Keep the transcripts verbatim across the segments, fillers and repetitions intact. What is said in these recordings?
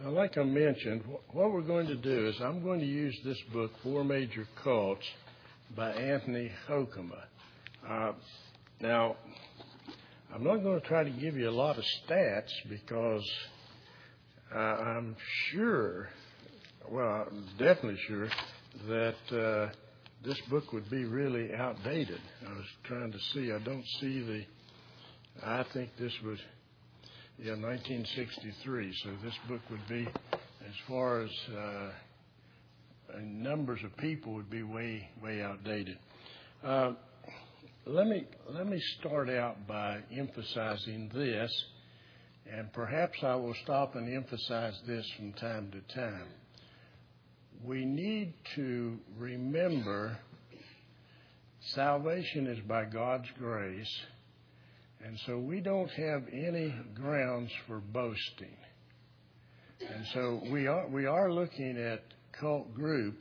uh, like I mentioned, wh- what we're going to do is I'm going to use this book, Four Major Cults, by Anthony Hoekema. Uh, now, I'm not going to try to give you a lot of stats because uh, I'm sure, well, I'm definitely sure that uh, this book would be really outdated. I was trying to see. I don't see the, I think this was, yeah, nineteen sixty-three. So this book would be, as far as uh, numbers of people, would be way, way outdated. Uh, let me let me start out by emphasizing this, and perhaps I will stop and emphasize this from time to time. We need to remember salvation is by God's grace, and so we don't have any grounds for boasting. And so we are we are looking at cult groups,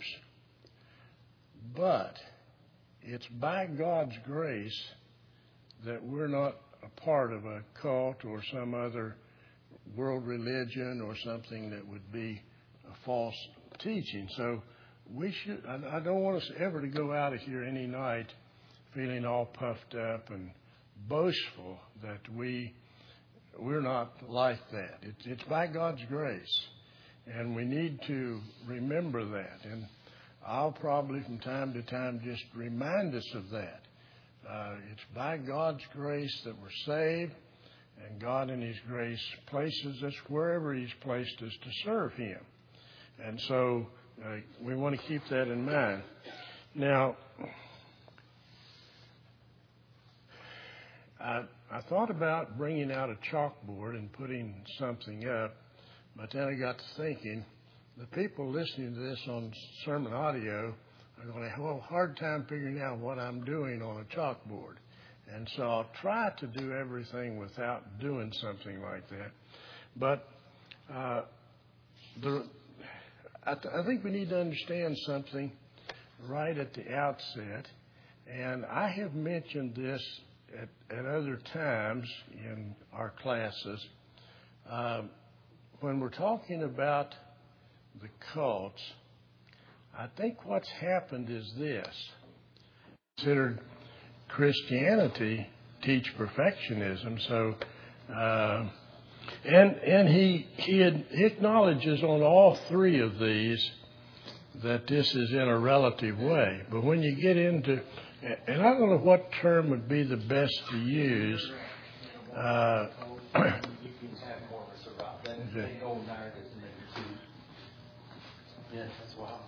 but it's by God's grace that we're not a part of a cult or some other world religion or something that would be a false teaching. So we should, I, I don't want us ever to go out of here any night feeling all puffed up and boastful that we, we're not like that. It, it's by God's grace, and we need to remember that. And I'll probably from time to time just remind us of that. Uh, it's by God's grace that we're saved, and God in His grace places us wherever He's placed us to serve Him. And so uh, we want to keep that in mind. Now, I, I thought about bringing out a chalkboard and putting something up, but then I got to thinking, the people listening to this on sermon audio are going to have a hard time figuring out what I'm doing on a chalkboard. And so I'll try to do everything without doing something like that. But uh, the, I, th- I think we need to understand something right at the outset. And I have mentioned this at, at other times in our classes. Uh, when we're talking about the cults, I think what's happened is this. Considered Christianity teach perfectionism, so uh, and and he he acknowledges on all three of these that this is in a relative way. But when you get into, and I don't know what term would be the best to use. Uh, okay. Yes, that's wild.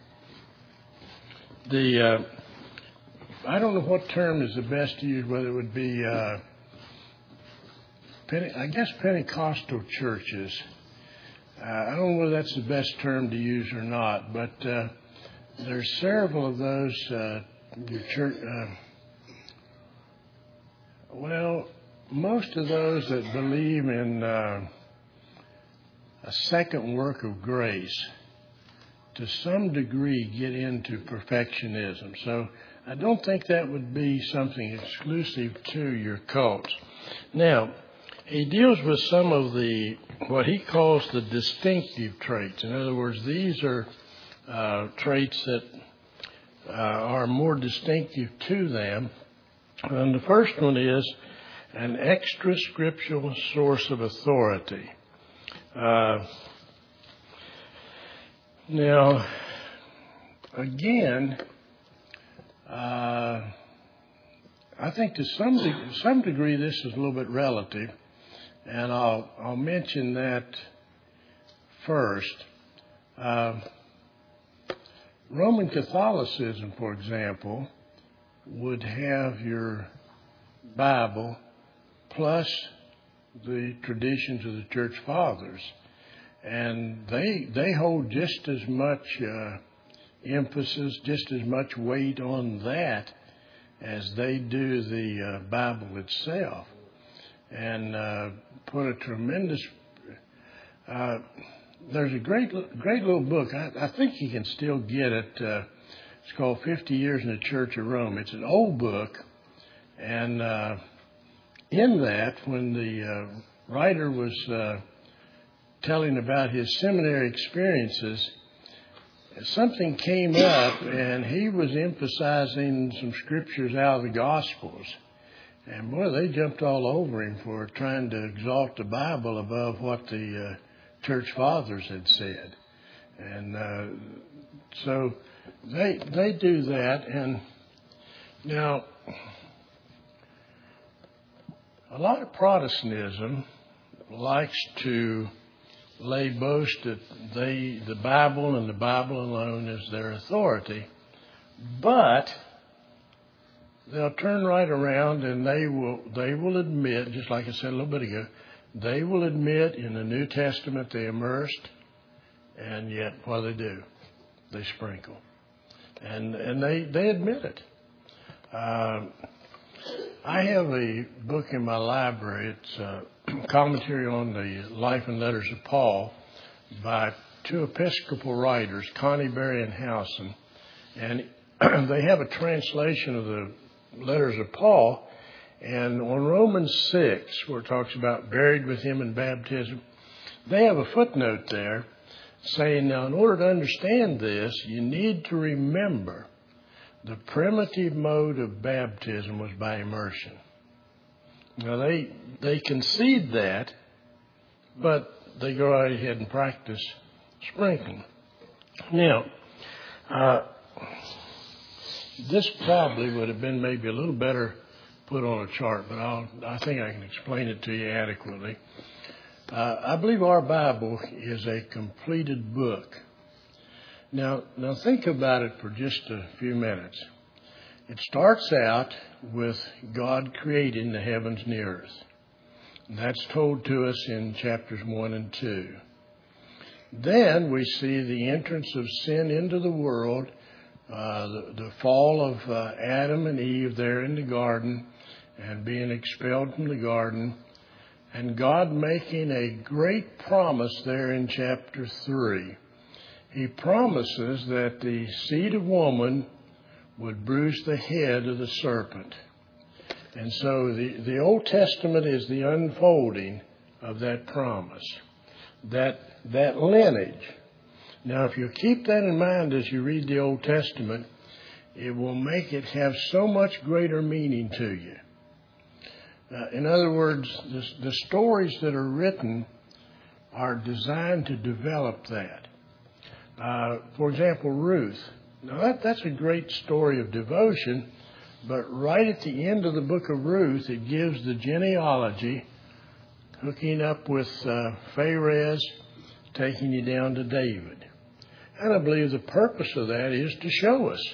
The uh, I don't know what term is the best to use. Whether it would be, uh, Pente- I guess Pentecostal churches. Uh, I don't know whether that's the best term to use or not, but uh, there's several of those. Uh, your church. Uh, well, most of those that believe in uh, a second work of grace, to some degree, get into perfectionism. So I don't think that would be something exclusive to your cults. Now, he deals with some of the, what he calls the distinctive traits. In other words, these are uh, traits that uh, are more distinctive to them. And the first one is an extra scriptural source of authority. Uh, Now, again, uh, I think to some de- some degree this is a little bit relative, and I'll I'll mention that first. Uh, Roman Catholicism, for example, would have your Bible plus the traditions of the Church Fathers. And they they hold just as much uh, emphasis, just as much weight on that as they do the uh, Bible itself, and uh, put a tremendous. Uh, there's a great great little book. I, I think you can still get it. Uh, it's called fifty Years in the Church of Rome. It's an old book, and uh, in that, when the uh, writer was Uh, telling about his seminary experiences, something came up, and he was emphasizing some scriptures out of the Gospels. And boy, they jumped all over him for trying to exalt the Bible above what the uh, church fathers had said. And uh, so they they do that. And now, a lot of Protestantism likes to lay boast that they, the Bible and the Bible alone is their authority, but they'll turn right around and they will they will admit, just like I said a little bit ago, they will admit in the New Testament they immersed, and yet what do they do? They sprinkle, and and they they admit it. Uh, I have a book in my library. It's a commentary on the Life and Letters of Paul by two Episcopal writers, Connie Berry and Howson. And they have a translation of the letters of Paul. And on Romans six, where it talks about buried with him in baptism, they have a footnote there saying, now, in order to understand this, you need to remember the primitive mode of baptism was by immersion. Now, they they concede that, but they go right ahead and practice sprinkling. Now, uh, this probably would have been maybe a little better put on a chart, but I'll, I think I can explain it to you adequately. Uh, I believe our Bible is a completed book. Now, now think about it for just a few minutes. It starts out with God creating the heavens and the earth. And that's told to us in chapters one and two. Then we see the entrance of sin into the world, uh, the, the fall of uh, Adam and Eve there in the garden and being expelled from the garden, and God making a great promise there in chapter three. He promises that the seed of woman would bruise the head of the serpent. And so the, the Old Testament is the unfolding of that promise, that, that lineage. Now, if you keep that in mind as you read the Old Testament, it will make it have so much greater meaning to you. Uh, in other words, the, the stories that are written are designed to develop that. Uh, for example, Ruth. Now, that, that's a great story of devotion, but right at the end of the book of Ruth, it gives the genealogy, hooking up with uh, Pharez, taking you down to David. And I believe the purpose of that is to show us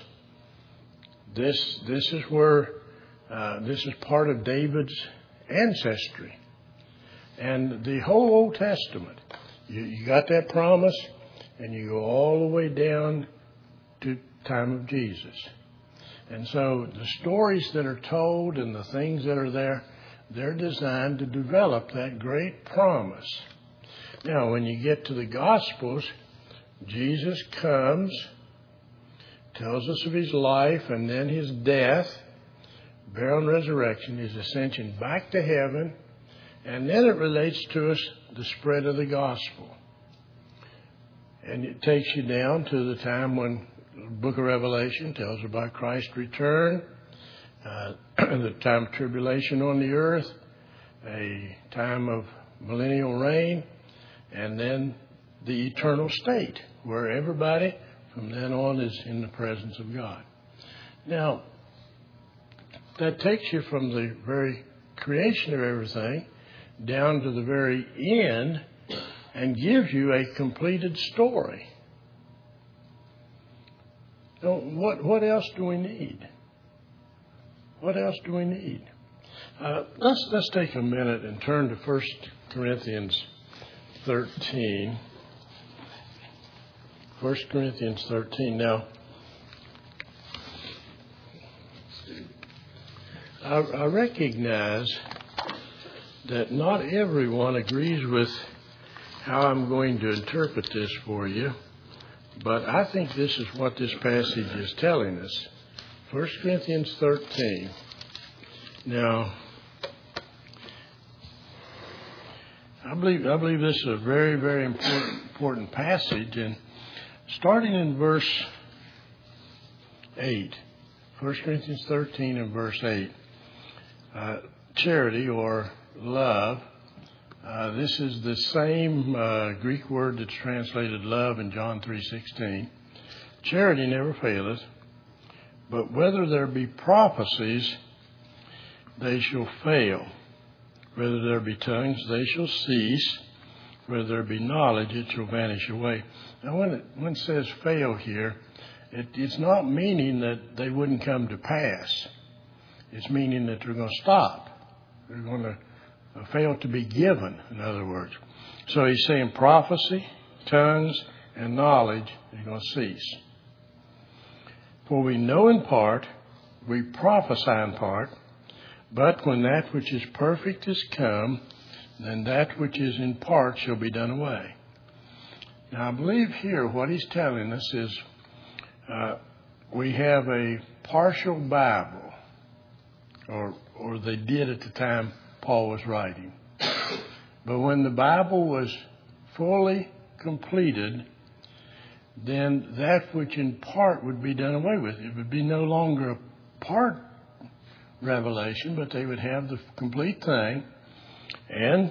this, this is where, uh, this is part of David's ancestry. And the whole Old Testament, you, you got that promise, and you go all the way down to time of Jesus. And so the stories that are told and the things that are there, they're designed to develop that great promise. Now, when you get to the Gospels, Jesus comes, tells us of his life and then his death, burial and resurrection, his ascension back to heaven, and then it relates to us the spread of the gospel. And it takes you down to the time when the book of Revelation tells about Christ's return, uh, the time of tribulation on the earth, a time of millennial reign, and then the eternal state, where everybody from then on is in the presence of God. Now, that takes you from the very creation of everything down to the very end and gives you a completed story. So what, what else do we need? What else do we need? Uh, let's, let's take a minute and turn to First Corinthians thirteen. First Corinthians thirteen. Now, I, I recognize that not everyone agrees with how I'm going to interpret this for you, but I think this is what this passage is telling us. First Corinthians thirteen. Now, I believe I believe this is a very, very important important passage. And starting in verse eight, First Corinthians thirteen and verse eight, uh, charity or love. Uh, this is the same uh, Greek word that's translated love in John three sixteen. Charity never faileth, but whether there be prophecies, they shall fail. Whether there be tongues, they shall cease. Whether there be knowledge, it shall vanish away. Now, when it, when it says fail here, it, it's not meaning that they wouldn't come to pass. It's meaning that they're going to stop. They're going to fail to be given, in other words. So he's saying prophecy, tongues, and knowledge is going to cease. For we know in part, we prophesy in part, but when that which is perfect is come, then that which is in part shall be done away. Now, I believe here what he's telling us is uh, we have a partial Bible, or or they did at the time Paul was writing. But when the Bible was fully completed, then that which in part would be done away with. It would be no longer a part revelation, but they would have the complete thing, and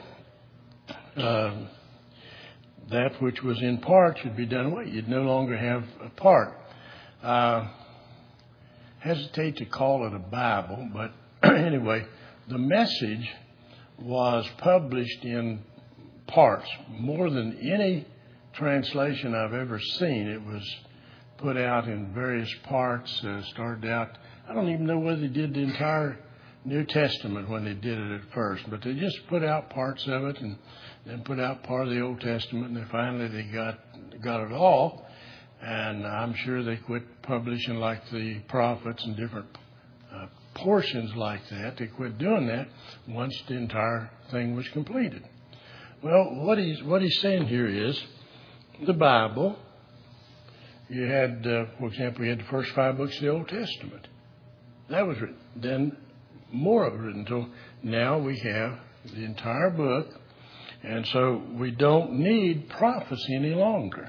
uh, that which was in part should be done away. You'd no longer have a part. Uh, hesitate to call it a Bible, but anyway, the message was published in parts. More than any translation I've ever seen, it was put out in various parts. Uh, started out, I don't even know whether they did the entire New Testament when they did it at first, but they just put out parts of it and then put out part of the Old Testament, and then finally they got got it all. And I'm sure they quit publishing like the prophets and different uh, portions like that. They quit doing that once the entire thing was completed. Well, what he's what he's saying here is the Bible. You had, uh, for example, you had the first five books of the Old Testament. That was written. Then more of it written. So now we have the entire book, and so we don't need prophecy any longer.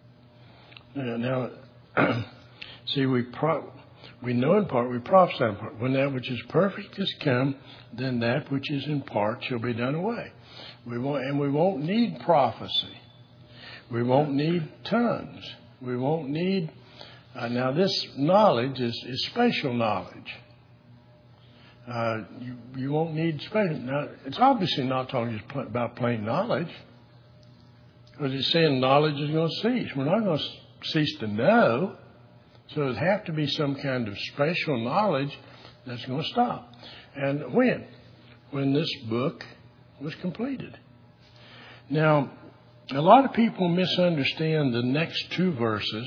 Now, see, we pro- we know in part, we prophesy in part. When that which is perfect is come, then that which is in part shall be done away. We won't, and we won't need prophecy. We won't need tongues. We won't need. Uh, now, this knowledge is, is spatial knowledge. Uh, you, you won't need spatial. Now, it's obviously not talking just pl- about plain knowledge, because it's saying knowledge is going to cease. We're not going to cease to know. So it'd have to be some kind of spatial knowledge that's going to stop. And when? When this book was completed. Now, a lot of people misunderstand the next two verses.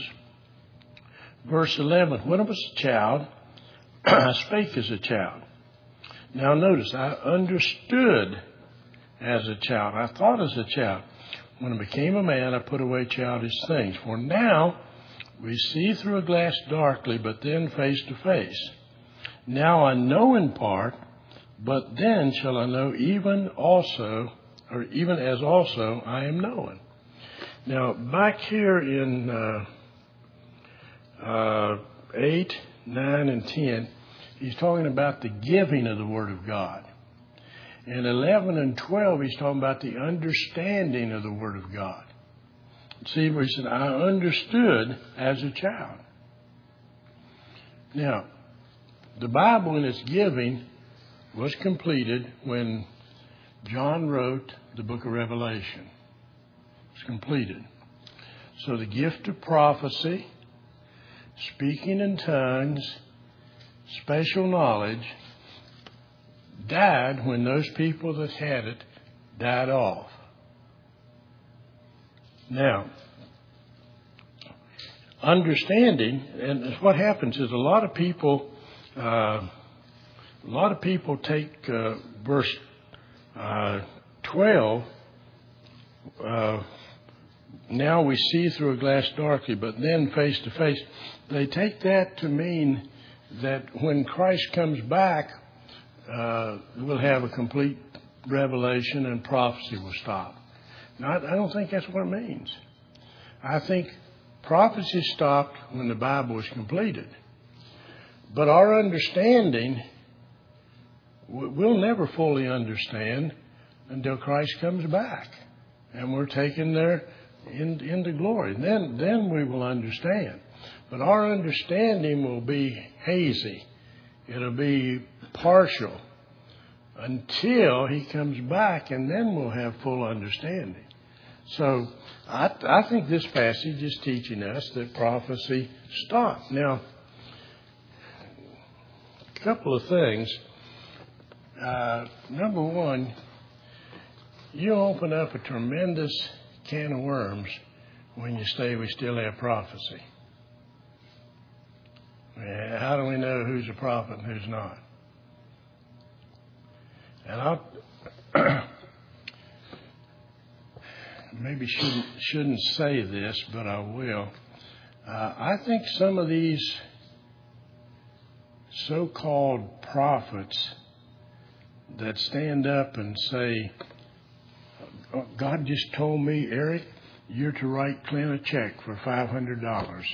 Verse eleven, when I was a child, I spake as a child. Now notice, I understood as a child. I thought as a child. When I became a man, I put away childish things. For now, we see through a glass darkly, but then face to face. Now I know in part, but then shall I know even also, or even as also I am known. Now, back here in uh, uh, eight, nine, and ten, he's talking about the giving of the Word of God. In eleven and twelve, he's talking about the understanding of the Word of God. See where he said, I understood as a child. Now, the Bible in its giving was completed when John wrote the book of Revelation. It was completed. So the gift of prophecy, speaking in tongues, special knowledge, died when those people that had it died off. Now, understanding, and what happens is a lot of people, uh, a lot of people take uh, verse uh, twelve. Uh, now we see through a glass darkly, but then face to face. They take that to mean that when Christ comes back, uh, we'll have a complete revelation and prophecy will stop. Now, I, I don't think that's what it means. I think prophecy stopped when the Bible was completed. But our understanding, we'll never fully understand until Christ comes back and we're taken there in, into glory. Then, then we will understand. But our understanding will be hazy. It'll be partial until he comes back, and then we'll have full understanding. So I, I think this passage is teaching us that prophecy stopped. Now, a couple of things. Uh, number one, you open up a tremendous can of worms when you say we still have prophecy. How do we know who's a prophet and who's not? And I'll maybe shouldn't shouldn't say this, but I will. Uh, I think some of these so-called prophets that stand up and say, God just told me, Eric, you're to write Clint a check for five hundred dollars.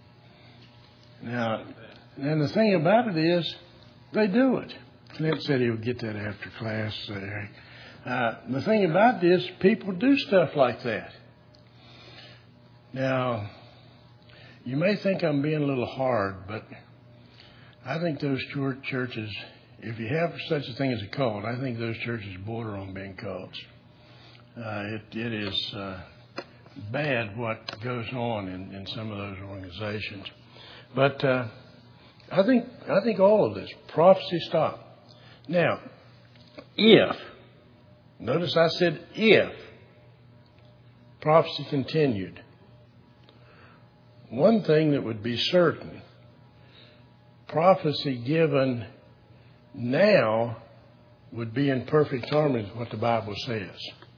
Now, and the thing about it is, they do it. Clint said he would get that after class, Eric. Uh, the thing about this, people do stuff like that. Now, you may think I'm being a little hard, but I think those churches, if you have such a thing as a cult, I think those churches border on being cults. Uh, it, it is uh, bad what goes on in, in some of those organizations. But uh, I think I think all of this, prophecy stopped. Now, if, notice I said if, prophecy continued, one thing that would be certain, prophecy given now would be in perfect harmony with what the Bible says.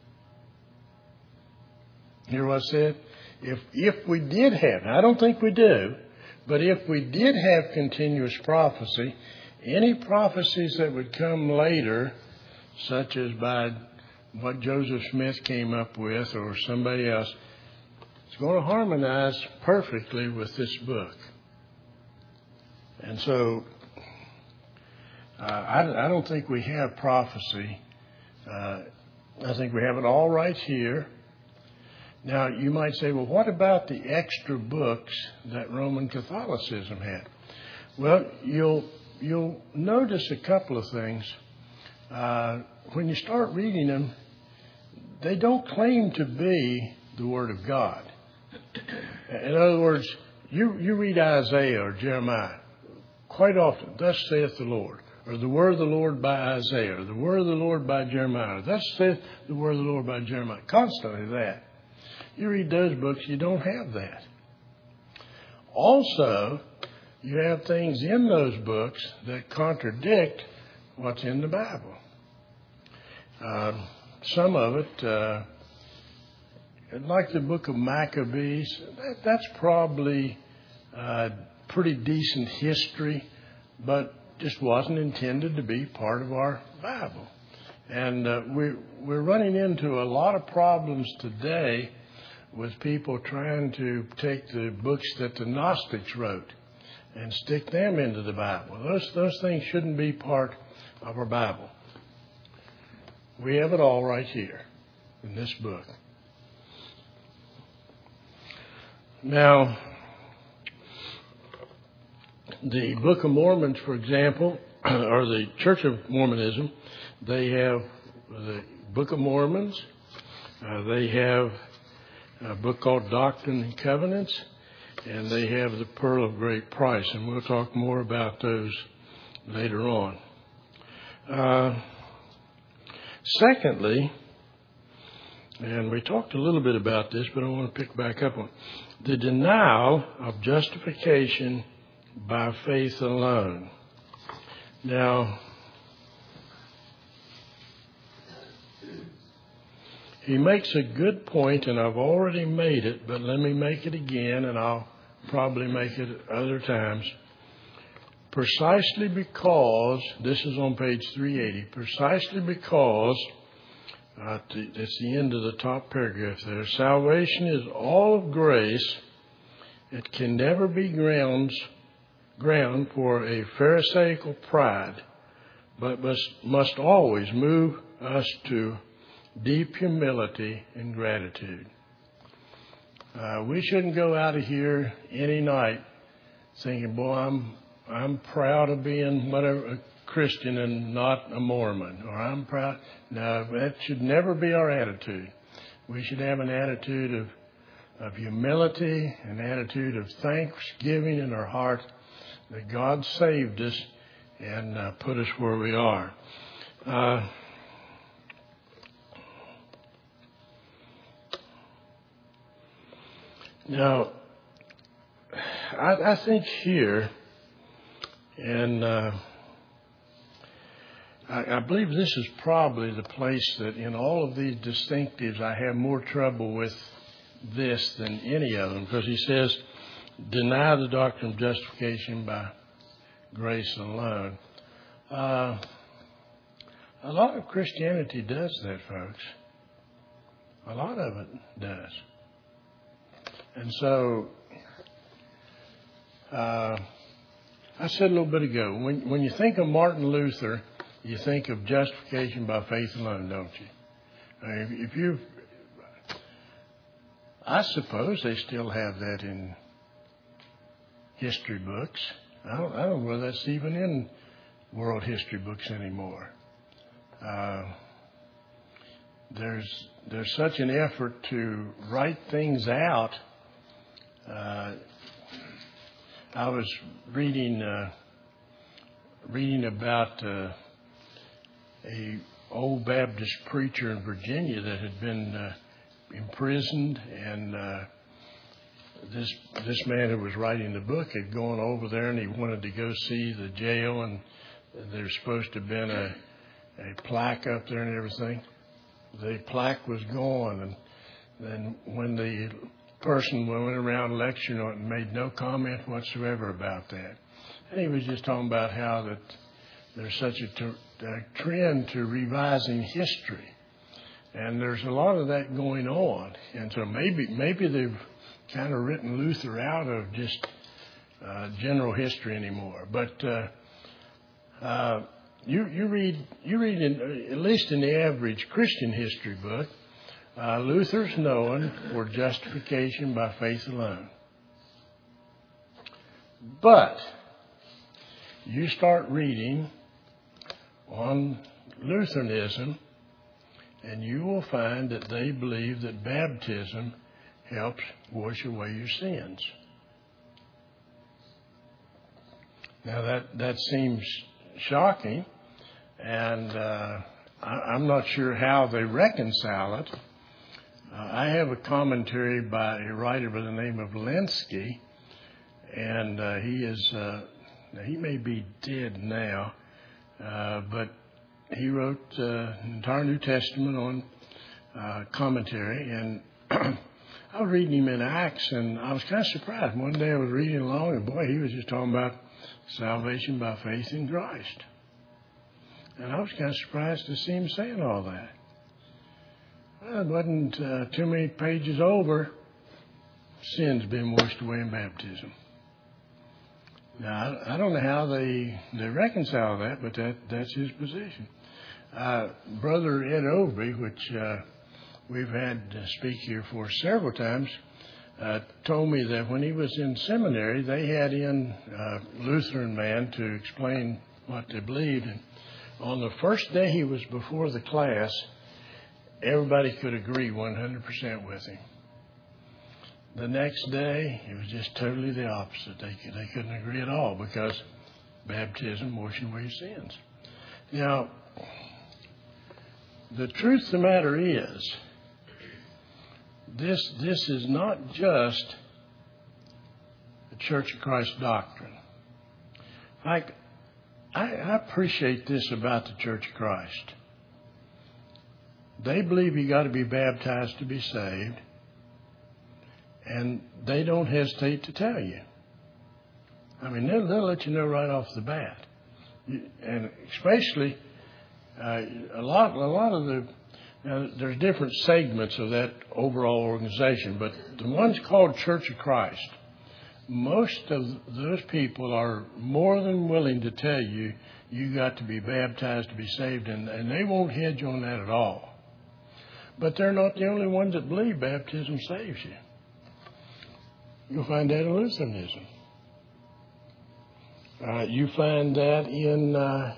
Hear what I said? If if we did have, I don't think we do, but if we did have continuous prophecy, any prophecies that would come later, such as by what Joseph Smith came up with or somebody else, it's going to harmonize perfectly with this book. And so uh, I, I don't think we have prophecy. Uh, I think we have it all right here. Now, you might say, well, what about the extra books that Roman Catholicism had? Well, you'll you'll notice a couple of things. Uh, when you start reading them, they don't claim to be the Word of God. In other words, you, you read Isaiah or Jeremiah quite often, thus saith the Lord, or the word of the Lord by Isaiah, or the word of the Lord by Jeremiah, or thus saith the word of the Lord by Jeremiah. Constantly that. You read those books, you don't have that. Also, you have things in those books that contradict what's in the Bible. Uh, some of it, uh, like the book of Maccabees, that, that's probably uh, pretty decent history, but just wasn't intended to be part of our Bible. And uh, we, we're running into a lot of problems today with people trying to take the books that the Gnostics wrote and stick them into the Bible. Those, those things shouldn't be part of our Bible. We have it all right here in this book. Now, the Book of Mormon, for example, or the Church of Mormonism, they have the Book of Mormons. Uh, they have a book called Doctrine and Covenants, and they have the Pearl of Great Price, and we'll talk more about those later on. Uh, secondly, and we talked a little bit about this, but I want to pick back up on the denial of justification by faith alone. Now, he makes a good point, and I've already made it, but let me make it again, and I'll probably make it other times. Precisely because, this is on page three eighty, precisely because Uh, it's the end of the top paragraph there. Salvation is all of grace. It can never be grounds, ground for a pharisaical pride, but must, must always move us to deep humility and gratitude. Uh, we shouldn't go out of here any night thinking, boy, I'm I'm proud of being whatever a Christian and not a Mormon, or I'm proud. No, that should never be our attitude. We should have an attitude of of humility, an attitude of thanksgiving in our heart that God saved us and uh, put us where we are. Uh, now, I, I think here, and uh, I, I believe this is probably the place that in all of these distinctives I have more trouble with this than any of them, because he says, deny the doctrine of justification by grace alone. Uh, a lot of Christianity does that, folks. A lot of it does. And so, uh, I said a little bit ago, when, when you think of Martin Luther, you think of justification by faith alone, don't you? Uh, if, if you, I suppose they still have that in history books. I don't, I don't know whether that's even in world history books anymore. Uh, there's there's such an effort to write things out. Uh, I was reading uh, reading about uh, a old Baptist preacher in Virginia that had been uh, imprisoned, and uh, this this man who was writing the book had gone over there, and he wanted to go see the jail, and there's supposed to have been a, a plaque up there and everything. The plaque was gone, and then when the person went around lecturing on it and made no comment whatsoever about that. And he was just talking about how that there's such a, t- a trend to revising history. And there's a lot of that going on. And so maybe maybe they've kind of written Luther out of just uh, general history anymore. But uh, uh, you you read you read in, at least in the average Christian history book, uh, Luther's known for justification by faith alone. But you start reading on Lutheranism, and you will find that they believe that baptism helps wash away your sins. Now that, that seems shocking, and uh, I, I'm not sure how they reconcile it. Uh, I have a commentary by a writer by the name of Lenski, and uh, he is uh, he may be dead now, uh, but he wrote uh, an entire New Testament on uh, commentary, and I was reading him in Acts, and I was kind of surprised. One day I was reading along, and boy, he was just talking about salvation by faith in Christ. And I was kind of surprised to see him saying all that. Well, it wasn't uh, too many pages over. Sin's been washed away in baptism. Now, I don't know how they, they reconcile that, but that, that's his position. Uh, Brother Ed Overby, which uh, we've had uh, speak here for several times, uh, told me that when he was in seminary, they had in a Lutheran man to explain what they believed. And on the first day he was before the class, everybody could agree one hundred percent with him. The next day, it was just totally the opposite. They, they couldn't agree at all because baptism washing away your sins. Now, the truth of the matter is, this, this is not just the Church of Christ doctrine. Like, I, I appreciate this about the Church of Christ. They believe you got to be baptized to be saved. And they don't hesitate to tell you. I mean, they'll, they'll let you know right off the bat. And especially, uh, a lot, a lot of the Now, there's different segments of that overall organization, but the one's called Church of Christ. Most of those people are more than willing to tell you you got to be baptized to be saved, and, and they won't hedge on that at all. But they're not the only ones that believe baptism saves you. You'll find that in Lutheranism. Uh, you find that in uh,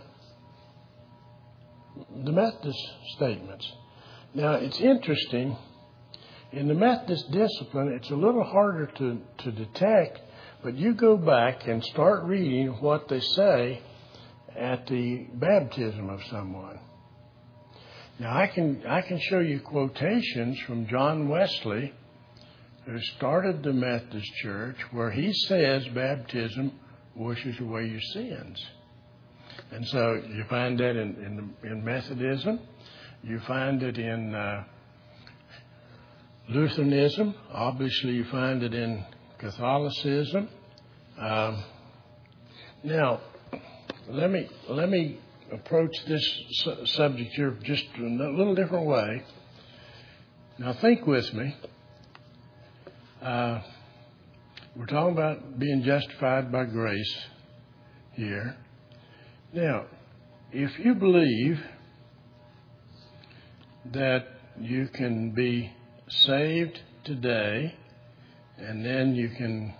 the Methodist statements. Now, it's interesting. In the Methodist discipline, it's a little harder to, to detect, but you go back and start reading what they say at the baptism of someone. Now, I can I can show you quotations from John Wesley, who started the Methodist Church, where he says baptism washes away your sins. And so you find that in, in, in Methodism. You find it in uh, Lutheranism. Obviously, you find it in Catholicism. Um, now, let me let me approach this su- subject here just in a little different way. Now, think with me. Uh, we're talking about being justified by grace here. Now, if you believe that you can be saved today and then you can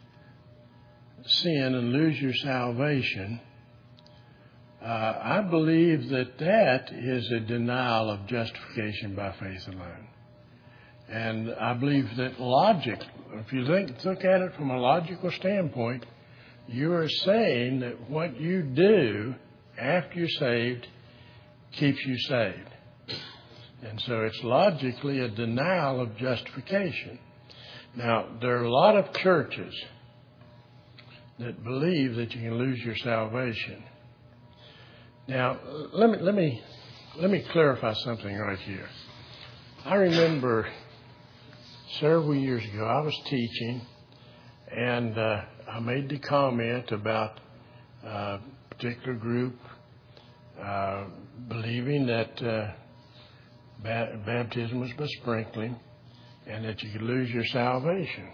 sin and lose your salvation, uh, I believe that that is a denial of justification by faith alone. And I believe that logic, if you think, look at it from a logical standpoint, you are saying that what you do after you're saved keeps you saved. And so it's logically a denial of justification. Now, there are a lot of churches that believe that you can lose your salvation. Now, let me let me let me clarify something right here. I remember several years ago I was teaching, and uh, I made the comment about a particular group uh, believing that uh, ba- baptism was by sprinkling and that you could lose your salvation.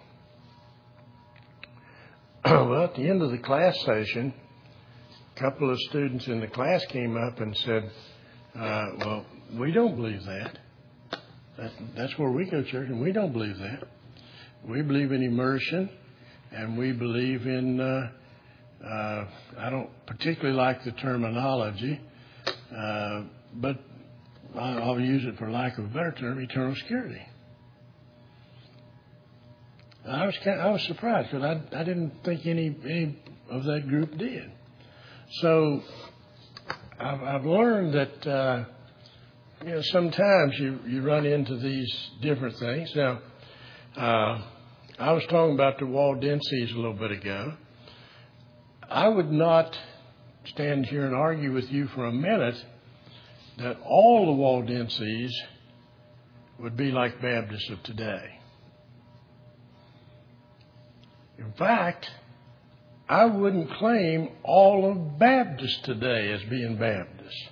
Well, at the end of the class session, a couple of students in the class came up and said, uh, well, we don't believe that. that. That's where we go to church, and we don't believe that. We believe in immersion, and we believe in, uh, uh, I don't particularly like the terminology, uh, but I'll use it for lack of a better term, eternal security. I was kind of, I was surprised because I, I didn't think any, any of that group did. So I've, I've learned that uh, you know sometimes you, you run into these different things. Now, uh, I was talking about the Waldenses a little bit ago. I would not stand here and argue with you for a minute that all the Waldenses would be like Baptists of today. In fact, I wouldn't claim all of Baptists today as being Baptists.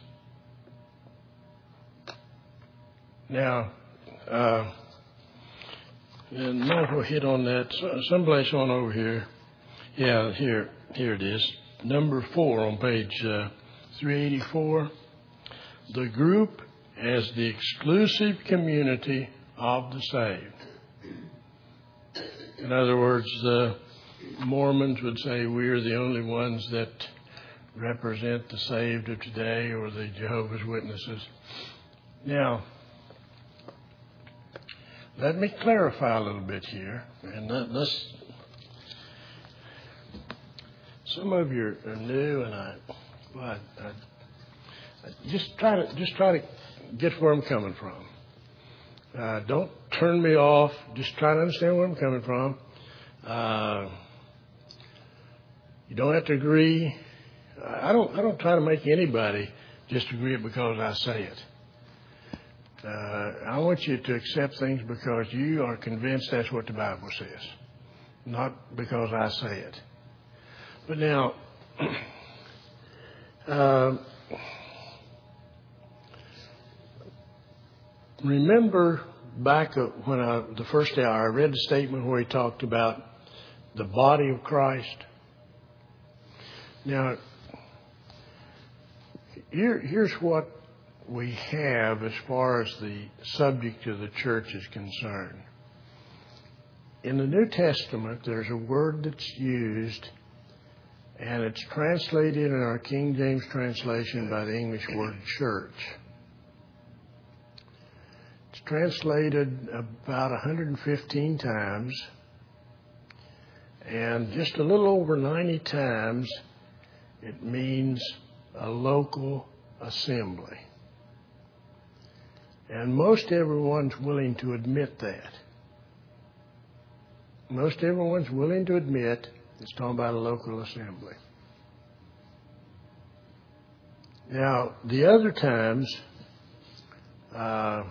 Now, uh, and might as well hit on that someplace on over here. Yeah, here, here it is. Number four on page uh, three eighty-four. The group as the exclusive community of the saved. In other words, the Mormons would say we're the only ones that represent the saved of today, or the Jehovah's Witnesses. Now, let me clarify a little bit here, and let's. Some of you are new, and I, well, I, I, I just try to just try to get where I'm coming from. Uh, don't turn me off. Just try to understand where I'm coming from. Uh, you don't have to agree. I don't. I don't try to make anybody just agree because I say it. Uh, I want you to accept things because you are convinced that's what the Bible says, not because I say it. But now, uh, remember back when I, the first hour, I read the statement where he talked about the body of Christ. Now, here, here's what we have as far as the subject of the church is concerned. In the New Testament, there's a word that's used, and it's translated in our King James translation by the English word church. It's translated about one hundred fifteen times, and just a little over ninety times it means a local assembly. And most everyone's willing to admit that. Most everyone's willing to admit it's talking about a local assembly. Now, the other times, uh,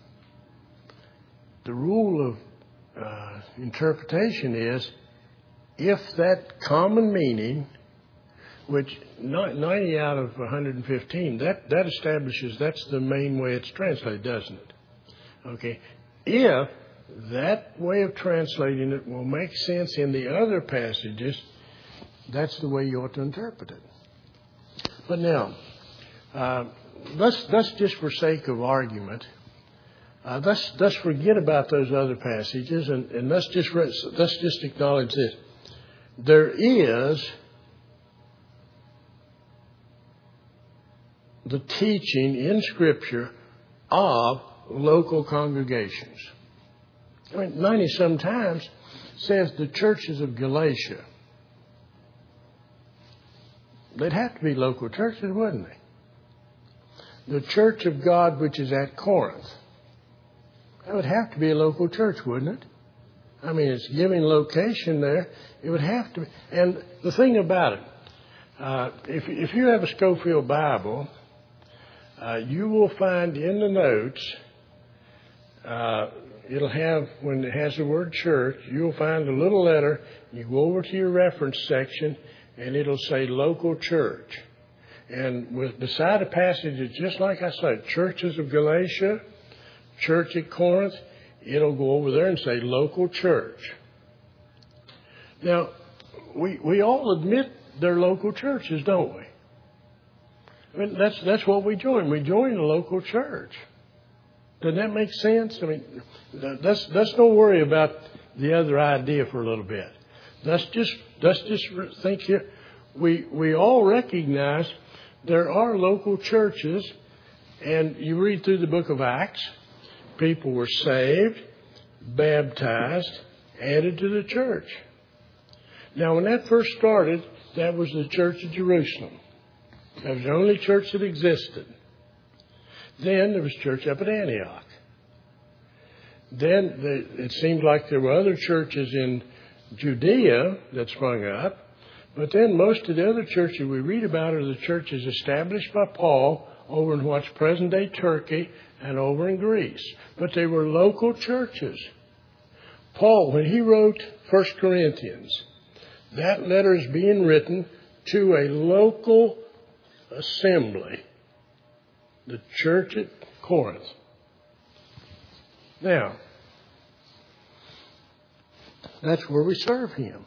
the rule of uh, interpretation is if that common meaning, which ninety out of one hundred fifteen, that, that establishes that's the main way it's translated, doesn't it? Okay. If that way of translating it will make sense in the other passages, that's the way you ought to interpret it. But now, uh, let's, let's just for sake of argument, uh, let's, let's forget about those other passages and, and let's just let's just acknowledge this. There is the teaching in Scripture of local congregations. I mean, ninety sometimes says the churches of Galatia. They'd have to be local churches, wouldn't they? The church of God, which is at Corinth. That would have to be a local church, wouldn't it? I mean, it's giving location there. It would have to be. And the thing about it, uh, if, if you have a Scofield Bible, uh, you will find in the notes, uh, it'll have, when it has the word church, you'll find a little letter. You go over to your reference section, and it'll say local church. And with beside a passage, it's just like I said, churches of Galatia, church at Corinth, it'll go over there and say local church. Now, we we all admit they're local churches, don't we? I mean, that's that's what we join. We join a local church. Doesn't that make sense? I mean, let's let's don't worry about the other idea for a little bit. Let's just let's just think here. We we all recognize there are local churches, and you read through the book of Acts, people were saved, baptized, added to the church. Now, when that first started, that was the Church of Jerusalem. That was the only church that existed. Then there was church up at Antioch. Then the, it seemed like there were other churches in Judea that sprung up. But then most of the other churches we read about are the churches established by Paul over in what's present-day Turkey and over in Greece. But they were local churches. Paul, when he wrote First Corinthians, that letter is being written to a local assembly, the church at Corinth. Now, that's where we serve Him.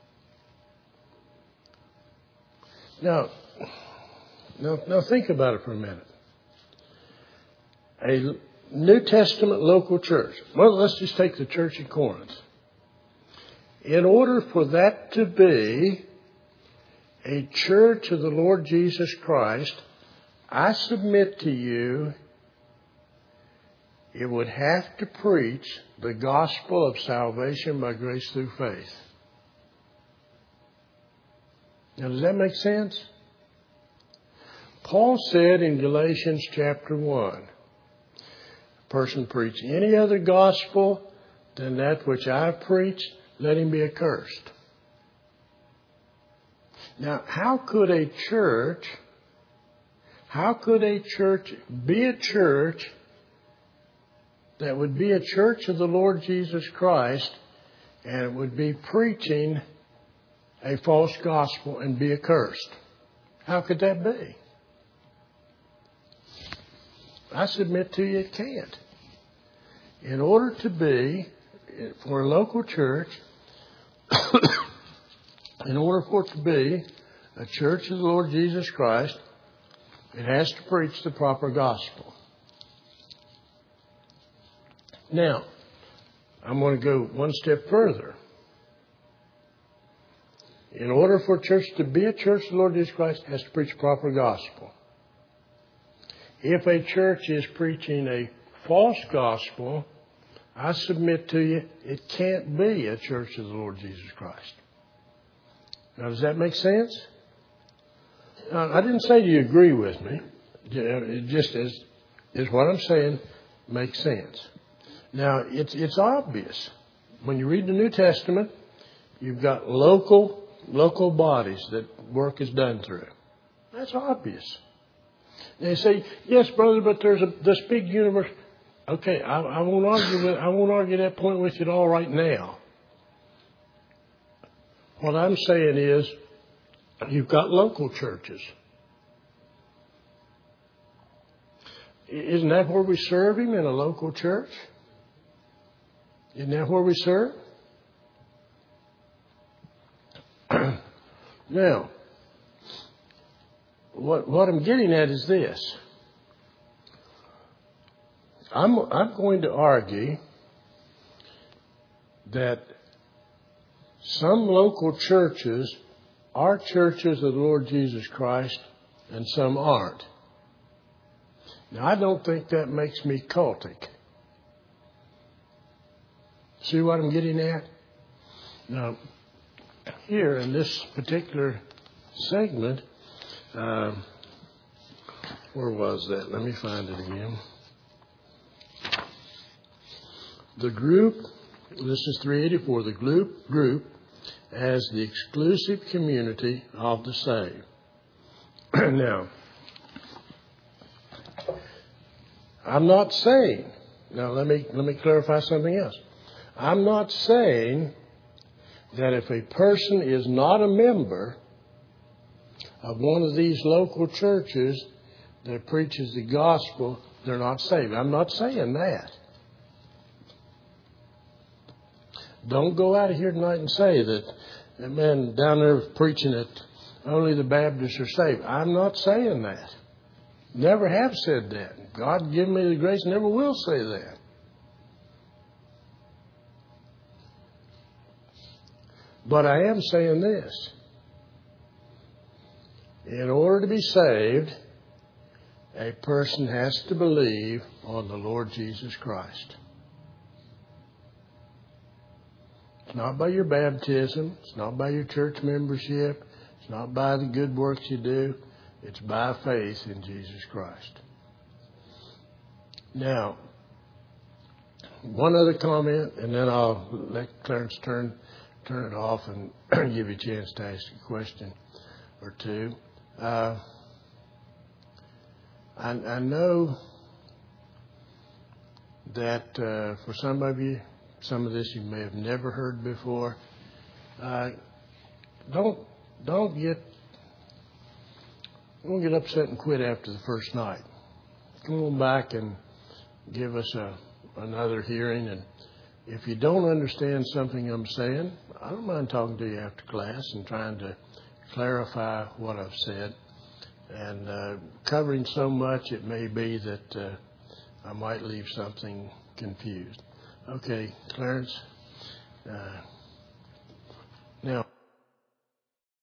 Now, now, now think about it for a minute. A New Testament local church. Well, let's just take the church at Corinth. In order for that to be a church of the Lord Jesus Christ, I submit to you, it would have to preach the gospel of salvation by grace through faith. Now, does that make sense? Paul said in Galatians chapter one, a person preach any other gospel than that which I preach, let him be accursed. Now, how could a church, how could a church be a church that would be a church of the Lord Jesus Christ and it would be preaching a false gospel and be accursed? How could that be? I submit to you it can't. in order to be, for a local church, in order for it to be a church of the Lord Jesus Christ, it has to preach the proper gospel. Now, I'm going to go one step further. In order for a church to be a church of the Lord Jesus Christ, it has to preach the proper gospel. If a church is preaching a false gospel, I submit to you, it can't be a church of the Lord Jesus Christ. Now, does that make sense? Now, I didn't say do you agree with me. It just is, is what I'm saying makes sense. Now, it's it's obvious. When you read the New Testament, you've got local local bodies that work is done through. That's obvious. They say, yes, brother, but there's a, this big universe. Okay, I, I won't argue with, I won't argue that point with you at all right now. What I'm saying is, you've got local churches. Isn't that where we serve Him, in a local church? Isn't that where we serve? Now, what what I'm getting at is this. I'm I'm going to argue that some local churches are churches of the Lord Jesus Christ and some aren't. Now, I don't think that makes me cultic. See what I'm getting at? Now, here in this particular segment, uh, where was that? Let me find it again. The group, this is three eighty-four, the group, group as the exclusive community of the saved. Now, I'm not saying, now let me let me clarify something else. I'm not saying that if a person is not a member of one of these local churches that preaches the gospel, they're not saved. I'm not saying that. Don't go out of here tonight and say that, that man down there preaching that only the Baptists are saved. I'm not saying that. Never have said that. God give me the grace, never will say that. But I am saying this. In order to be saved, a person has to believe on the Lord Jesus Christ. It's not by your baptism. It's not by your church membership. It's not by the good works you do. It's by faith in Jesus Christ. Now, one other comment, and then I'll let Clarence turn turn it off and give you a chance to ask a question or two. Uh, I, I know that uh, for some of you, some of this you may have never heard before. Uh, don't don't get don't get upset and quit after the first night. Come on back and give us a another hearing. And if you don't understand something I'm saying, I don't mind talking to you after class and trying to clarify what I've said. And uh, covering so much, it may be that uh, I might leave something confused. Okay, Clarence. Uh, now.